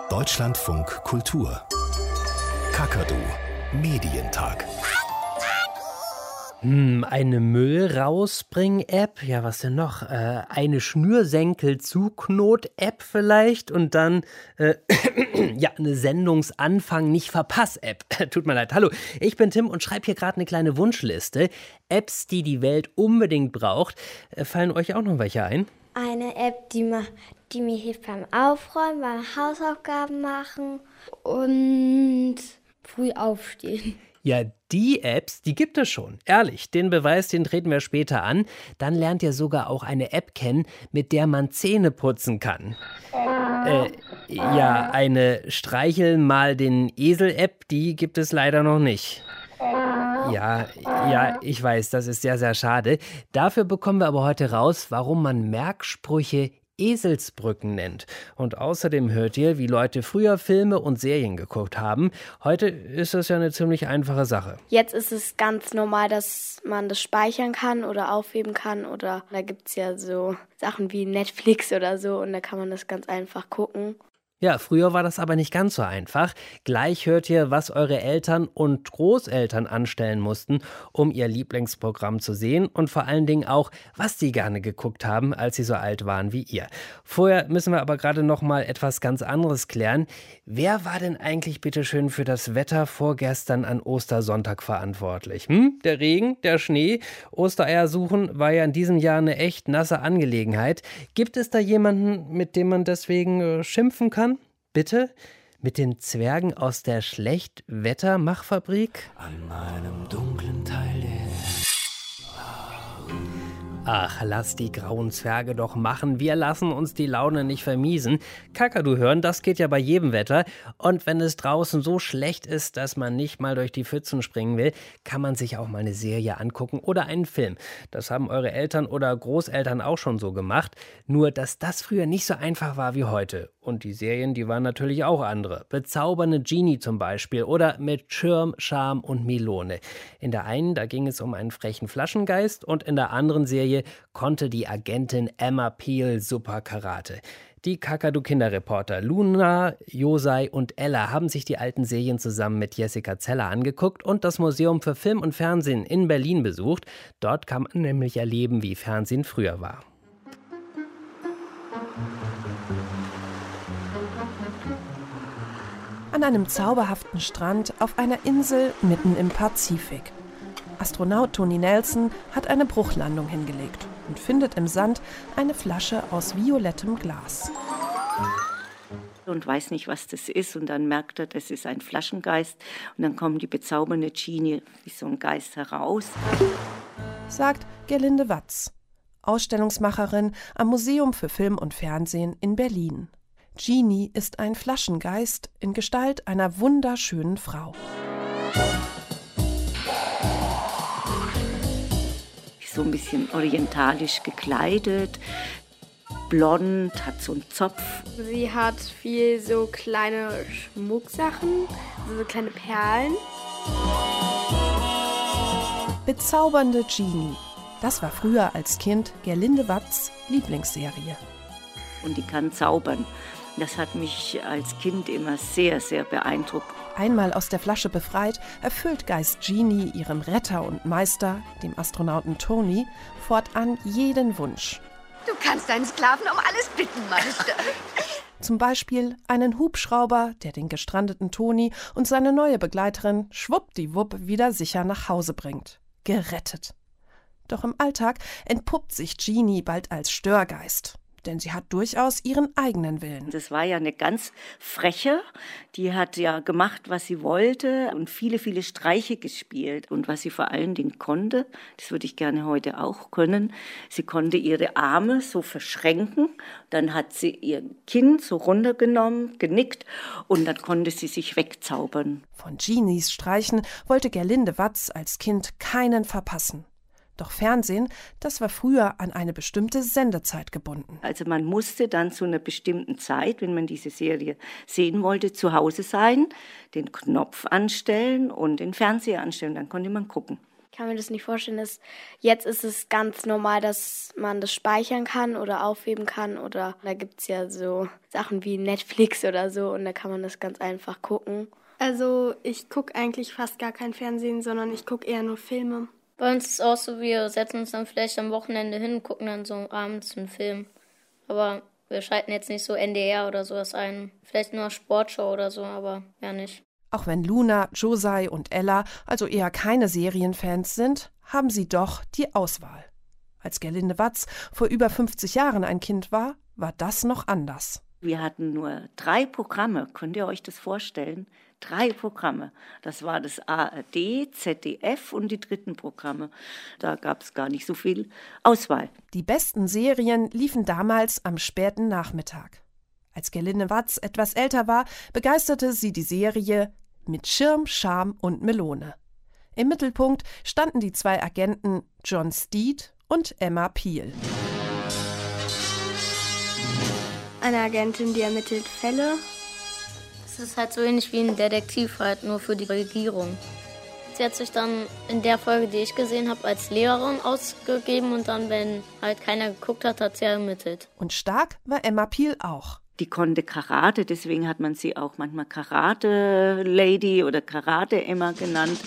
Deutschlandfunk Kultur. Kakadu Medientag. Eine Müll-rausbring-App, ja was denn noch? Eine Schnürsenkel-Zuknot-App vielleicht und dann eine Sendungsanfang-nicht-verpass-App. Tut mir leid. Hallo, ich bin Tim und schreibe hier gerade eine kleine Wunschliste. Apps, die die Welt unbedingt braucht. Fallen euch auch noch welche ein? Eine App, die mir hilft beim Aufräumen, beim Hausaufgaben machen und früh aufstehen. Ja, die Apps, die gibt es schon. Ehrlich, den Beweis, den treten wir später an. Dann lernt ihr sogar auch eine App kennen, mit der man Zähne putzen kann. Eine Streichel mal den Esel-App, die gibt es leider noch nicht. Ja, ich weiß, das ist sehr, sehr schade. Dafür bekommen wir aber heute raus, warum man Merksprüche Eselsbrücken nennt. Und außerdem hört ihr, wie Leute früher Filme und Serien geguckt haben. Heute ist das ja eine ziemlich einfache Sache. Jetzt ist es ganz normal, dass man das speichern kann oder aufheben kann. Oder da gibt es ja so Sachen wie Netflix oder so und da kann man das ganz einfach gucken. Ja, früher war das aber nicht ganz so einfach. Gleich hört ihr, was eure Eltern und Großeltern anstellen mussten, um ihr Lieblingsprogramm zu sehen und vor allen Dingen auch, was sie gerne geguckt haben, als sie so alt waren wie ihr. Vorher müssen wir aber gerade noch mal etwas ganz anderes klären. Wer war denn eigentlich bitteschön für das Wetter vorgestern an Ostersonntag verantwortlich? Der Regen, der Schnee? Ostereier suchen war ja in diesem Jahr eine echt nasse Angelegenheit. Gibt es da jemanden, mit dem man deswegen schimpfen kann? Bitte? Mit den Zwergen aus der Schlechtwettermachfabrik? An meinem dunklen Teil der Ach, lass die grauen Zwerge doch machen. Wir lassen uns die Laune nicht vermiesen. Kakadu hören, das geht ja bei jedem Wetter. Und wenn es draußen so schlecht ist, dass man nicht mal durch die Pfützen springen will, kann man sich auch mal eine Serie angucken oder einen Film. Das haben eure Eltern oder Großeltern auch schon so gemacht. Nur, dass das früher nicht so einfach war wie heute. Und die Serien, die waren natürlich auch andere. Bezaubernde Genie zum Beispiel oder mit Schirm, Charme und Melone. In der einen, da ging es um einen frechen Flaschengeist und in der anderen Serie konnte die Agentin Emma Peel super Karate. Die Kakadu-Kinderreporter Luna, Josei und Ella haben sich die alten Serien zusammen mit Jessica Zeller angeguckt und das Museum für Film und Fernsehen in Berlin besucht. Dort kann man nämlich erleben, wie Fernsehen früher war. An einem zauberhaften Strand auf einer Insel mitten im Pazifik. Astronaut Tony Nelson hat eine Bruchlandung hingelegt und findet im Sand eine Flasche aus violettem Glas. Und weiß nicht, was das ist. Und dann merkt er, das ist ein Flaschengeist. Und dann kommt die bezaubernde Genie wie so ein Geist heraus. Sagt Gerlinde Watz, Ausstellungsmacherin am Museum für Film und Fernsehen in Berlin. Genie ist ein Flaschengeist in Gestalt einer wunderschönen Frau. So ein bisschen orientalisch gekleidet, blond, hat so einen Zopf. Sie hat viel so kleine Schmucksachen, so kleine Perlen. Bezaubernde Genie. Das war früher als Kind Gerlinde Watz' Lieblingsserie. Und die kann zaubern. Das hat mich als Kind immer sehr, sehr beeindruckt. Einmal aus der Flasche befreit, erfüllt Geist Genie ihrem Retter und Meister, dem Astronauten Tony, fortan jeden Wunsch. Du kannst deinen Sklaven um alles bitten, Meister. Zum Beispiel einen Hubschrauber, der den gestrandeten Tony und seine neue Begleiterin schwuppdiwupp wieder sicher nach Hause bringt. Gerettet. Doch im Alltag entpuppt sich Genie bald als Störgeist. Denn sie hat durchaus ihren eigenen Willen. Das war ja eine ganz freche, die hat ja gemacht, was sie wollte und viele, viele Streiche gespielt. Und was sie vor allen Dingen konnte, das würde ich gerne heute auch können, sie konnte ihre Arme so verschränken, dann hat sie ihr Kinn so runtergenommen, genickt und dann konnte sie sich wegzaubern. Von Genies Streichen wollte Gerlinde Watz als Kind keinen verpassen. Doch Fernsehen, das war früher an eine bestimmte Sendezeit gebunden. Also man musste dann zu einer bestimmten Zeit, wenn man diese Serie sehen wollte, zu Hause sein, den Knopf anstellen und den Fernseher anstellen, dann konnte man gucken. Ich kann mir das nicht vorstellen. Jetzt ist es ganz normal, dass man das speichern kann oder aufheben kann. Oder da gibt es ja so Sachen wie Netflix oder so und da kann man das ganz einfach gucken. Also ich gucke eigentlich fast gar kein Fernsehen, sondern ich gucke eher nur Filme. Bei uns ist es auch so, wir setzen uns dann vielleicht am Wochenende hin und gucken dann so abends einen Film. Aber wir schalten jetzt nicht so NDR oder sowas ein. Vielleicht nur Sportschau oder so, aber ja nicht. Auch wenn Luna, Josai und Ella also eher keine Serienfans sind, haben sie doch die Auswahl. Als Gerlinde Watz vor über 50 Jahren ein Kind war das noch anders. Wir hatten nur 3 Programme, könnt ihr euch das vorstellen? 3 Programme. Das war das ARD, ZDF und die 3. Programme. Da gab es gar nicht so viel Auswahl. Die besten Serien liefen damals am späten Nachmittag. Als Gerlinde Watz etwas älter war, begeisterte sie die Serie Mit Schirm, Scham und Melone. Im Mittelpunkt standen die 2 Agenten John Steed und Emma Peel. Eine Agentin, die ermittelt Fälle. Es ist halt so ähnlich wie ein Detektiv halt, nur für die Regierung. Sie hat sich dann in der Folge, die ich gesehen habe, als Lehrerin ausgegeben und dann, wenn halt keiner geguckt hat, hat sie ermittelt. Und stark war Emma Peel auch. Die konnte Karate, deswegen hat man sie auch manchmal Karate-Lady oder Karate-Emma genannt.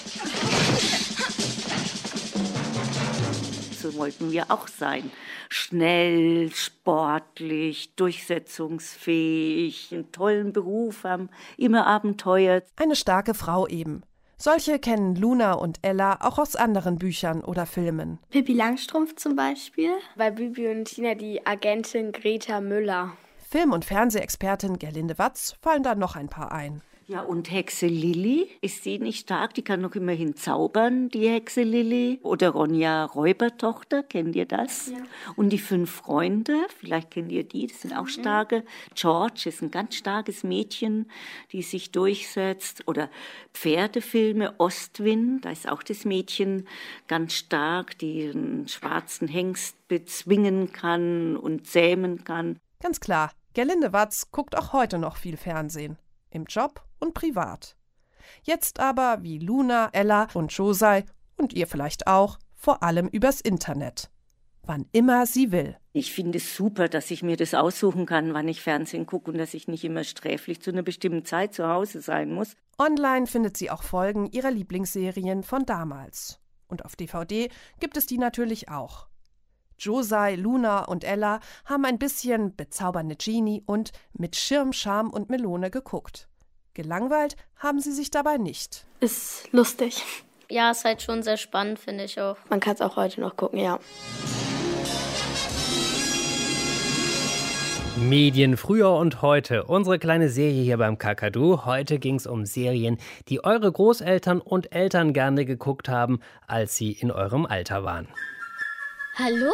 So wollten wir auch sein. Schnell, sportlich, durchsetzungsfähig, einen tollen Beruf haben, immer Abenteuer. Eine starke Frau eben. Solche kennen Luna und Ella auch aus anderen Büchern oder Filmen. Pippi Langstrumpf zum Beispiel. Bei Bibi und Tina die Agentin Greta Müller. Film- und Fernsehexpertin Gerlinde Watz fallen da noch ein paar ein. Ja, und Hexe Lilli, ist sie nicht stark? Die kann noch immerhin zaubern, die Hexe Lilli. Oder Ronja Räubertochter, kennt ihr das? Ja. Und die 5 Freunde, vielleicht kennt ihr die, das sind auch starke. George ist ein ganz starkes Mädchen, die sich durchsetzt. Oder Pferdefilme, Ostwind, da ist auch das Mädchen ganz stark, die einen schwarzen Hengst bezwingen kann und zähmen kann. Ganz klar, Gerlinde Watz guckt auch heute noch viel Fernsehen. Im Job und privat. Jetzt aber, wie Luna, Ella und Josai und ihr vielleicht auch, vor allem übers Internet. Wann immer sie will. Ich finde es super, dass ich mir das aussuchen kann, wann ich Fernsehen gucke und dass ich nicht immer sträflich zu einer bestimmten Zeit zu Hause sein muss. Online findet sie auch Folgen ihrer Lieblingsserien von damals. Und auf DVD gibt es die natürlich auch. Josai, Luna und Ella haben ein bisschen Bezaubernde Genie und Mit Schirm, Scham und Melone geguckt. Gelangweilt haben sie sich dabei nicht. Ist lustig. Ja, ist halt schon sehr spannend, finde ich auch. Man kann es auch heute noch gucken, ja. Medien früher und heute. Unsere kleine Serie hier beim Kakadu. Heute ging es um Serien, die eure Großeltern und Eltern gerne geguckt haben, als sie in eurem Alter waren. Hallo?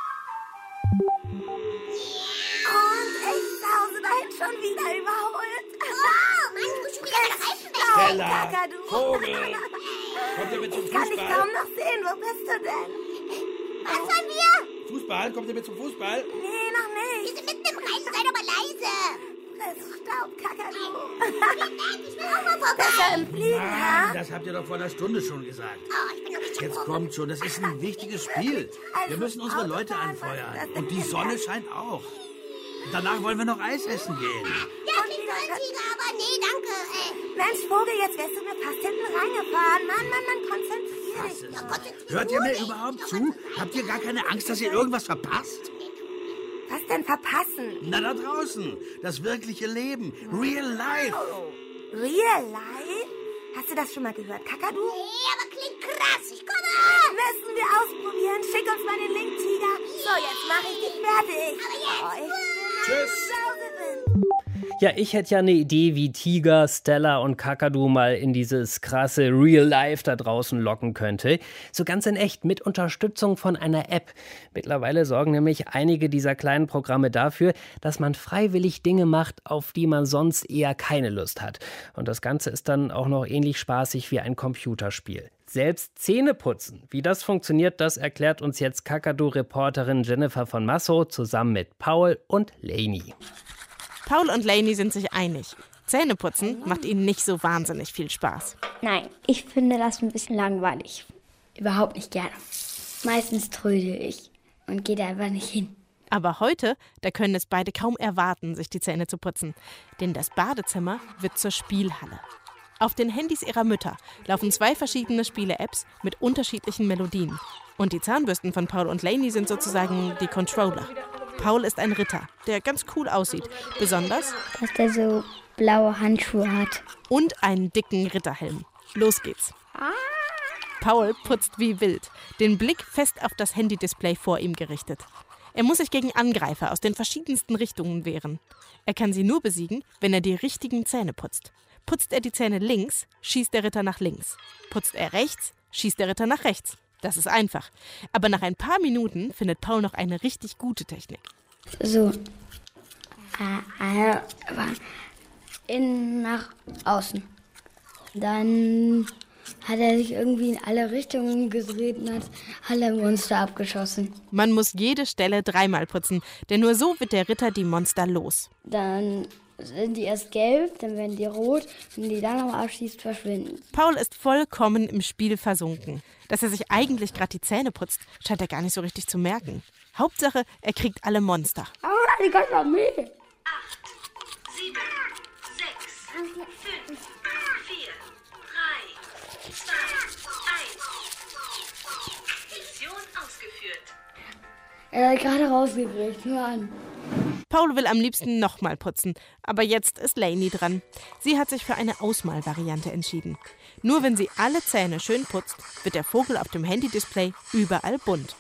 Und ich sause dahin schon wieder überholt. Oh, Mann, du musst schon wieder Stella, Kakadu. Vogel, kommt ihr mit zum Kann ich Fußball? kaum noch sehen. Wo bist du denn? Was wollen wir? Fußball? Kommt ihr mit zum Fußball? Nee, noch nicht. Wir sind mitten im Reisen, sei doch mal leise. Staub, Kakadu. Ich will auch mal vorbei. Besser im Fliegen, Ah, ha? das habt ihr doch vor einer Stunde schon gesagt. Oh, ich bin noch nicht Jetzt so kommt schon, das ist ein wichtiges Spiel. Wir müssen unsere Leute anfeuern. Und die Sonne scheint auch. Danach wollen wir noch Eis essen gehen. Ja, klingt Tiger, aber nee, danke. Mensch, Vogel, jetzt wärst du mir fast hinten reingefahren. Mann, konzentrier dich. Ja, konzentrier Hört ihr mir dich. überhaupt zu? Habt ihr gar keine Angst, dass ihr irgendwas verpasst? Was denn verpassen? Na, da draußen. Das wirkliche Leben. Real life. Real life? Hast du das schon mal gehört, Kakadu? Nee, aber klingt krass. Ich komme. Müssen wir ausprobieren. Schick uns mal den Link, Tiger. So, jetzt mache ich dich fertig. Aber jetzt. Tschüss. Ja, ich hätte ja eine Idee, wie Tiger, Stella und Kakadu mal in dieses krasse Real Life da draußen locken könnte. So ganz in echt, mit Unterstützung von einer App. Mittlerweile sorgen nämlich einige dieser kleinen Programme dafür, dass man freiwillig Dinge macht, auf die man sonst eher keine Lust hat. Und das Ganze ist dann auch noch ähnlich spaßig wie ein Computerspiel. Selbst Zähne putzen. Wie das funktioniert, das erklärt uns jetzt Kakadu-Reporterin Jennifer von Massow zusammen mit Paul und Lainey. Paul und Lainey sind sich einig. Zähneputzen macht ihnen nicht so wahnsinnig viel Spaß. Nein, ich finde das ein bisschen langweilig. Überhaupt nicht gerne. Meistens trödel ich und gehe da einfach nicht hin. Aber heute, da können es beide kaum erwarten, sich die Zähne zu putzen. Denn das Badezimmer wird zur Spielhalle. Auf den Handys ihrer Mütter laufen 2 verschiedene Spiele-Apps mit unterschiedlichen Melodien. Und die Zahnbürsten von Paul und Lainey sind sozusagen die Controller. Paul ist ein Ritter, der ganz cool aussieht. Besonders, dass der so blaue Handschuhe hat. Und einen dicken Ritterhelm. Los geht's. Paul putzt wie wild, den Blick fest auf das Handy-Display vor ihm gerichtet. Er muss sich gegen Angreifer aus den verschiedensten Richtungen wehren. Er kann sie nur besiegen, wenn er die richtigen Zähne putzt. Putzt er die Zähne links, schießt der Ritter nach links. Putzt er rechts, schießt der Ritter nach rechts. Das ist einfach. Aber nach ein paar Minuten findet Paul noch eine richtig gute Technik. So. Innen nach außen. Dann hat er sich irgendwie in alle Richtungen gedreht und hat alle Monster abgeschossen. Man muss jede Stelle 3-mal putzen, denn nur so wird der Ritter die Monster los. Dann sind die erst gelb, dann werden die rot. Wenn die dann noch abschießt, verschwinden. Paul ist vollkommen im Spiel versunken. Dass er sich eigentlich gerade die Zähne putzt, scheint er gar nicht so richtig zu merken. Hauptsache, er kriegt alle Monster. Die ganze Armee. 8, 7, 6, 5, 4, 3, 2, 1. Mission ausgeführt. Er hat gerade rausgekriegt, nur an. Paul will am liebsten nochmal putzen, aber jetzt ist Lainey dran. Sie hat sich für eine Ausmalvariante entschieden. Nur wenn sie alle Zähne schön putzt, wird der Vogel auf dem Handy-Display überall bunt.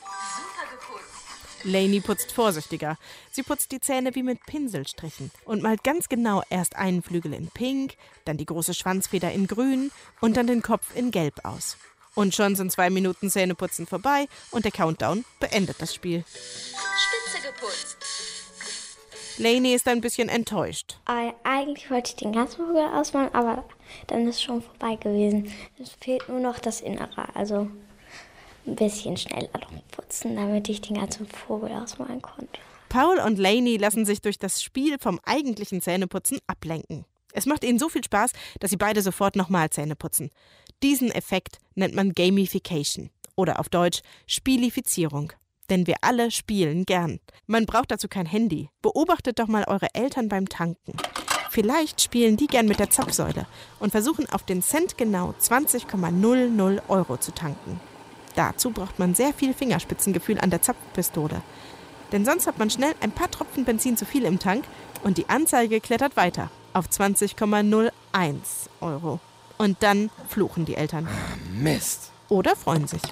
Lainey putzt vorsichtiger. Sie putzt die Zähne wie mit Pinselstrichen und malt ganz genau erst einen Flügel in Pink, dann die große Schwanzfeder in Grün und dann den Kopf in Gelb aus. Und schon sind 2 Minuten Zähneputzen vorbei und der Countdown beendet das Spiel. Spitze geputzt. Lainey ist ein bisschen enttäuscht. Eigentlich wollte ich den ganzen Vogel ausmalen, aber dann ist es schon vorbei gewesen. Es fehlt nur noch das Innere, also ein bisschen schneller noch putzen, damit ich den ganzen Vogel ausmalen konnte. Paul und Lainey lassen sich durch das Spiel vom eigentlichen Zähneputzen ablenken. Es macht ihnen so viel Spaß, dass sie beide sofort nochmal Zähne putzen. Diesen Effekt nennt man Gamification oder auf Deutsch Spielifizierung. Denn wir alle spielen gern. Man braucht dazu kein Handy. Beobachtet doch mal eure Eltern beim Tanken. Vielleicht spielen die gern mit der Zapfsäule und versuchen auf den Cent genau 20,00 € zu tanken. Dazu braucht man sehr viel Fingerspitzengefühl an der Zapfpistole. Denn sonst hat man schnell ein paar Tropfen Benzin zu viel im Tank und die Anzeige klettert weiter auf 20,01 €. Und dann fluchen die Eltern. Mist. Oder freuen sich.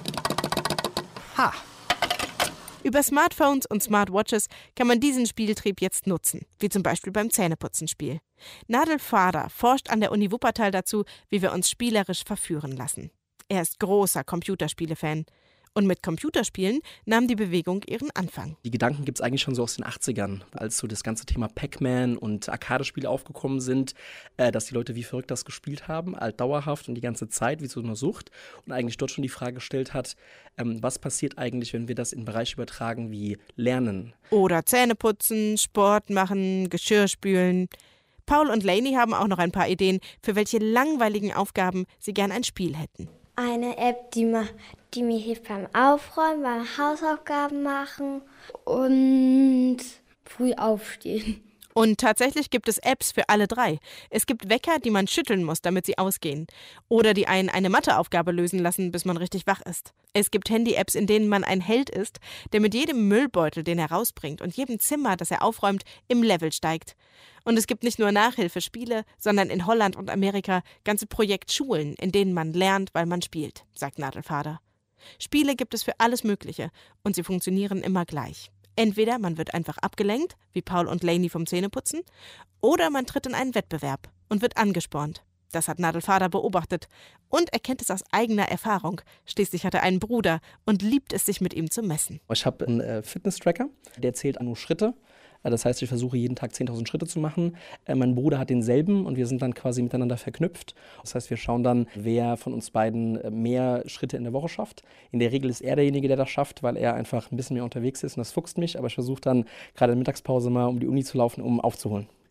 Ha! Über Smartphones und Smartwatches kann man diesen Spieltrieb jetzt nutzen, wie zum Beispiel beim Zähneputzenspiel. Nadel Fader forscht an der Uni Wuppertal dazu, wie wir uns spielerisch verführen lassen. Er ist großer Computerspiele-Fan. Und mit Computerspielen nahm die Bewegung ihren Anfang. Die Gedanken gibt es eigentlich schon so aus den 80ern, als so das ganze Thema Pac-Man und Arcade-Spiele aufgekommen sind, dass die Leute wie verrückt das gespielt haben, dauerhaft und die ganze Zeit, wie so eine Sucht. Und eigentlich dort schon die Frage gestellt hat, was passiert eigentlich, wenn wir das in Bereiche übertragen wie Lernen? Oder Zähneputzen, Sport machen, Geschirr spülen. Paul und Lainey haben auch noch ein paar Ideen, für welche langweiligen Aufgaben sie gern ein Spiel hätten. Eine App, die mir hilft beim Aufräumen, beim Hausaufgaben machen und früh aufstehen. Und tatsächlich gibt es Apps für alle 3. Es gibt Wecker, die man schütteln muss, damit sie ausgehen. Oder die einen eine Matheaufgabe lösen lassen, bis man richtig wach ist. Es gibt Handy-Apps, in denen man ein Held ist, der mit jedem Müllbeutel, den er rausbringt und jedem Zimmer, das er aufräumt, im Level steigt. Und es gibt nicht nur Nachhilfespiele, sondern in Holland und Amerika ganze Projektschulen, in denen man lernt, weil man spielt, sagt Nadelfader. Spiele gibt es für alles Mögliche und sie funktionieren immer gleich. Entweder man wird einfach abgelenkt, wie Paul und Lainey vom Zähneputzen, oder man tritt in einen Wettbewerb und wird angespornt. Das hat Nadelfader beobachtet und erkennt es aus eigener Erfahrung. Schließlich hat er einen Bruder und liebt es, sich mit ihm zu messen. Ich habe einen Fitness-Tracker, der zählt nur Schritte. Das heißt, ich versuche jeden Tag 10.000 Schritte zu machen. Mein Bruder hat denselben und wir sind dann quasi miteinander verknüpft. Das heißt, wir schauen dann, wer von uns beiden mehr Schritte in der Woche schafft. In der Regel ist er derjenige, der das schafft, weil er einfach ein bisschen mehr unterwegs ist und das fuchst mich. Aber ich versuche dann gerade in der Mittagspause mal um die Uni zu laufen, um aufzuholen.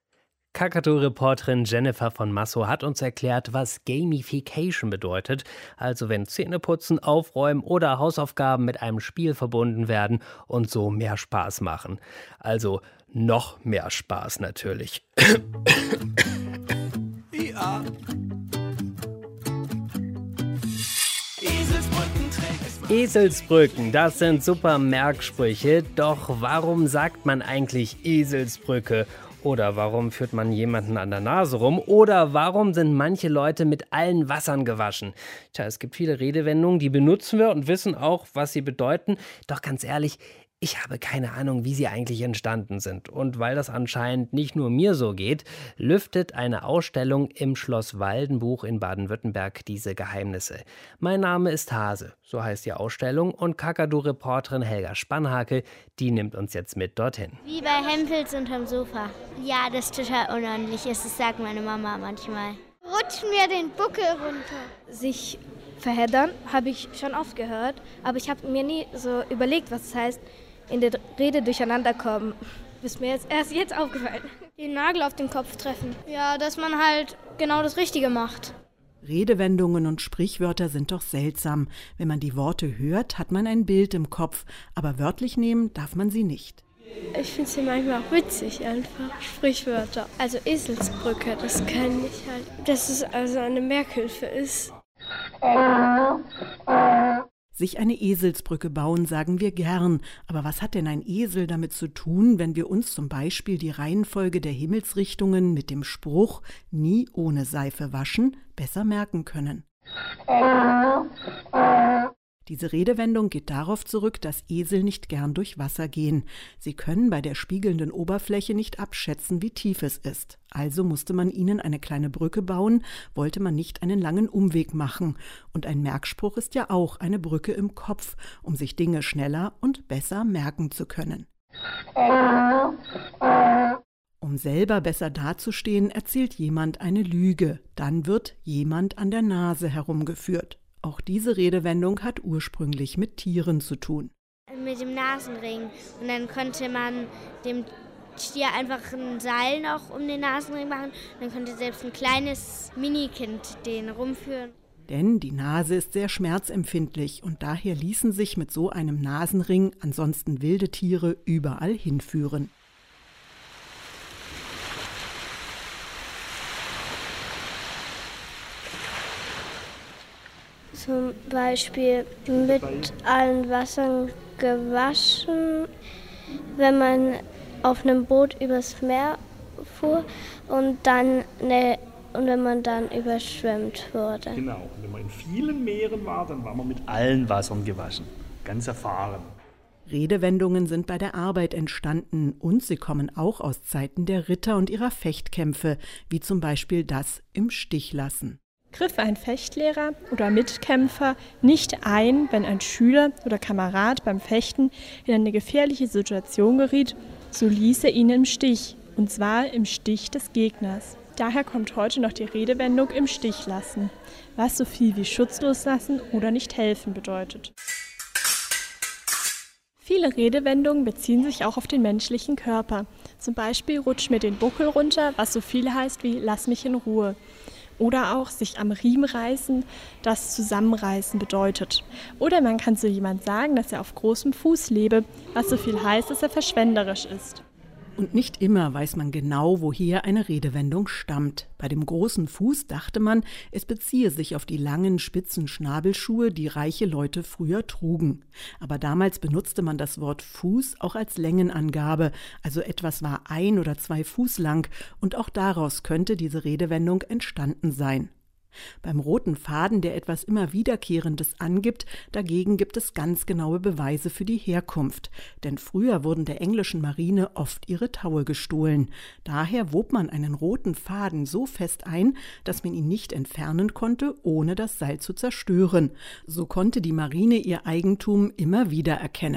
Kakadu-Reporterin Jennifer von Massow hat uns erklärt, was Gamification bedeutet, also wenn Zähneputzen, Aufräumen oder Hausaufgaben mit einem Spiel verbunden werden und so mehr Spaß machen. Also noch mehr Spaß natürlich. Ja. Eselsbrücken, das sind super Merksprüche, doch warum sagt man eigentlich Eselsbrücke? Oder warum führt man jemanden an der Nase rum? Oder warum sind manche Leute mit allen Wassern gewaschen? Tja, es gibt viele Redewendungen, die benutzen wir und wissen auch, was sie bedeuten. Doch ganz ehrlich, ich habe keine Ahnung, wie sie eigentlich entstanden sind. Und weil das anscheinend nicht nur mir so geht, lüftet eine Ausstellung im Schloss Waldenbuch in Baden-Württemberg diese Geheimnisse. Mein Name ist Hase, so heißt die Ausstellung, und Kakadu-Reporterin Helga Spannhake, die nimmt uns jetzt mit dorthin. Wie bei Hempels unterm Sofa. Ja, das ist total unordentlich. Das sagt meine Mama manchmal. Rutsch mir den Buckel runter. Sich verheddern habe ich schon oft gehört, aber ich habe mir nie so überlegt, was es heißt, in der Rede durcheinander kommen. Ist mir erst aufgefallen. Den Nagel auf den Kopf treffen. Ja, dass man halt genau das Richtige macht. Redewendungen und Sprichwörter sind doch seltsam. Wenn man die Worte hört, hat man ein Bild im Kopf, aber wörtlich nehmen darf man sie nicht. Ich finde sie manchmal auch witzig, einfach Sprichwörter. Also Eselsbrücke, das kenne ich halt. Dass es also eine Merkhilfe ist. Sich eine Eselsbrücke bauen, sagen wir gern. Aber was hat denn ein Esel damit zu tun, wenn wir uns zum Beispiel die Reihenfolge der Himmelsrichtungen mit dem Spruch „nie ohne Seife waschen" besser merken können? Diese Redewendung geht darauf zurück, dass Esel nicht gern durch Wasser gehen. Sie können bei der spiegelnden Oberfläche nicht abschätzen, wie tief es ist. Also musste man ihnen eine kleine Brücke bauen, wollte man nicht einen langen Umweg machen. Und ein Merkspruch ist ja auch eine Brücke im Kopf, um sich Dinge schneller und besser merken zu können. Um selber besser dazustehen, erzählt jemand eine Lüge. Dann wird jemand an der Nase herumgeführt. Auch diese Redewendung hat ursprünglich mit Tieren zu tun. Mit dem Nasenring. Und dann konnte man dem Stier einfach ein Seil noch um den Nasenring machen. Dann konnte selbst ein kleines Minikind den rumführen. Denn die Nase ist sehr schmerzempfindlich und daher ließen sich mit so einem Nasenring ansonsten wilde Tiere überall hinführen. Zum Beispiel mit allen Wassern gewaschen, wenn man auf einem Boot übers Meer fuhr und wenn man dann überschwemmt wurde. Genau, wenn man in vielen Meeren war, dann war man mit allen Wassern gewaschen. Ganz erfahren. Redewendungen sind bei der Arbeit entstanden und sie kommen auch aus Zeiten der Ritter und ihrer Fechtkämpfe, wie zum Beispiel das im Stich lassen. Griff ein Fechtlehrer oder Mitkämpfer nicht ein, wenn ein Schüler oder Kamerad beim Fechten in eine gefährliche Situation geriet, so ließ er ihn im Stich, und zwar im Stich des Gegners. Daher kommt heute noch die Redewendung im Stich lassen, was so viel wie schutzlos lassen oder nicht helfen bedeutet. Viele Redewendungen beziehen sich auch auf den menschlichen Körper. Zum Beispiel rutsch mir den Buckel runter, was so viel heißt wie lass mich in Ruhe. Oder auch sich am Riemen reißen, das Zusammenreißen bedeutet. Oder man kann zu jemandem sagen, dass er auf großem Fuß lebe, was so viel heißt, dass er verschwenderisch ist. Und nicht immer weiß man genau, woher eine Redewendung stammt. Bei dem großen Fuß dachte man, es beziehe sich auf die langen, spitzen Schnabelschuhe, die reiche Leute früher trugen. Aber damals benutzte man das Wort Fuß auch als Längenangabe, also etwas war 1 oder 2 Fuß lang, und auch daraus könnte diese Redewendung entstanden sein. Beim roten Faden, der etwas immer Wiederkehrendes angibt, dagegen gibt es ganz genaue Beweise für die Herkunft. Denn früher wurden der englischen Marine oft ihre Taue gestohlen. Daher wob man einen roten Faden so fest ein, dass man ihn nicht entfernen konnte, ohne das Seil zu zerstören. So konnte die Marine ihr Eigentum immer wieder erkennen.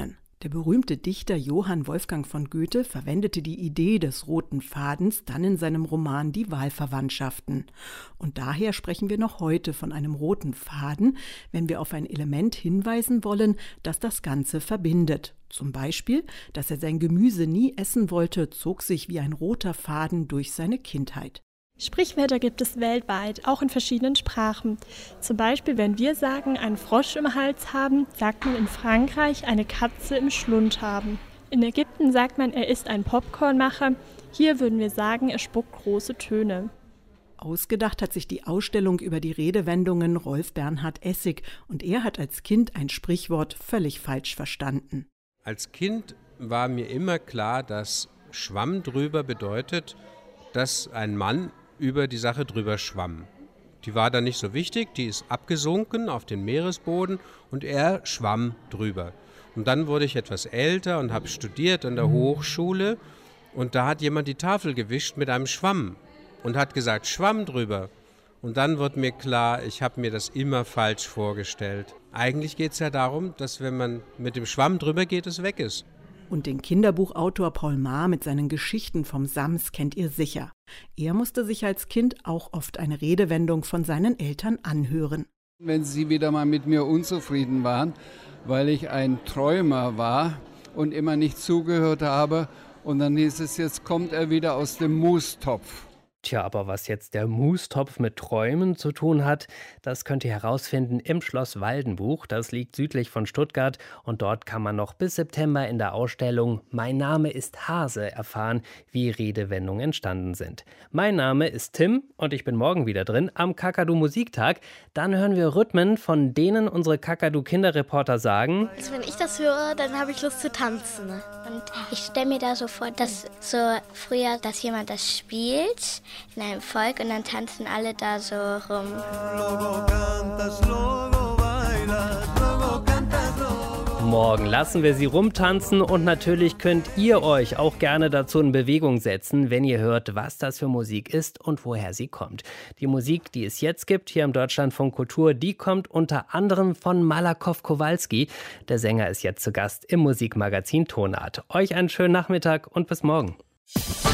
Der berühmte Dichter Johann Wolfgang von Goethe verwendete die Idee des roten Fadens dann in seinem Roman Die Wahlverwandtschaften. Und daher sprechen wir noch heute von einem roten Faden, wenn wir auf ein Element hinweisen wollen, das das Ganze verbindet. Zum Beispiel, dass er sein Gemüse nie essen wollte, zog sich wie ein roter Faden durch seine Kindheit. Sprichwörter gibt es weltweit, auch in verschiedenen Sprachen. Zum Beispiel, wenn wir sagen, einen Frosch im Hals haben, sagt man in Frankreich, eine Katze im Schlund haben. In Ägypten sagt man, er ist ein Popcornmacher. Hier würden wir sagen, er spuckt große Töne. Ausgedacht hat sich die Ausstellung über die Redewendungen Rolf Bernhard Essig und er hat als Kind ein Sprichwort völlig falsch verstanden. Als Kind war mir immer klar, dass Schwamm drüber bedeutet, dass ein Mann über die Sache drüber schwamm. Die war dann nicht so wichtig, die ist abgesunken auf den Meeresboden und er schwamm drüber. Und dann wurde ich etwas älter und habe studiert an der Hochschule und da hat jemand die Tafel gewischt mit einem Schwamm und hat gesagt, schwamm drüber. Und dann wurde mir klar, ich habe mir das immer falsch vorgestellt. Eigentlich geht es ja darum, dass wenn man mit dem Schwamm drüber geht, es weg ist. Und den Kinderbuchautor Paul Maar mit seinen Geschichten vom Sams kennt ihr sicher. Er musste sich als Kind auch oft eine Redewendung von seinen Eltern anhören. Wenn sie wieder mal mit mir unzufrieden waren, weil ich ein Träumer war und immer nicht zugehört habe, und dann hieß es, jetzt kommt er wieder aus dem Mustopf. Tja, aber was jetzt der Mustopf mit Träumen zu tun hat, das könnt ihr herausfinden im Schloss Waldenbuch. Das liegt südlich von Stuttgart und dort kann man noch bis September in der Ausstellung Mein Name ist Hase erfahren, wie Redewendungen entstanden sind. Mein Name ist Tim und ich bin morgen wieder drin am Kakadu Musiktag. Dann hören wir Rhythmen, von denen unsere Kakadu Kinderreporter sagen: Also wenn ich das höre, dann habe ich Lust zu tanzen. Und ich stelle mir da so vor, dass so früher, dass jemand das spielt in einem Volk und dann tanzen alle da so rum. Morgen lassen wir sie rumtanzen und natürlich könnt ihr euch auch gerne dazu in Bewegung setzen, wenn ihr hört, was das für Musik ist und woher sie kommt. Die Musik, die es jetzt gibt hier im Deutschlandfunk Kultur, die kommt unter anderem von Malakow Kowalski. Der Sänger ist jetzt zu Gast im Musikmagazin Tonart. Euch einen schönen Nachmittag und bis morgen.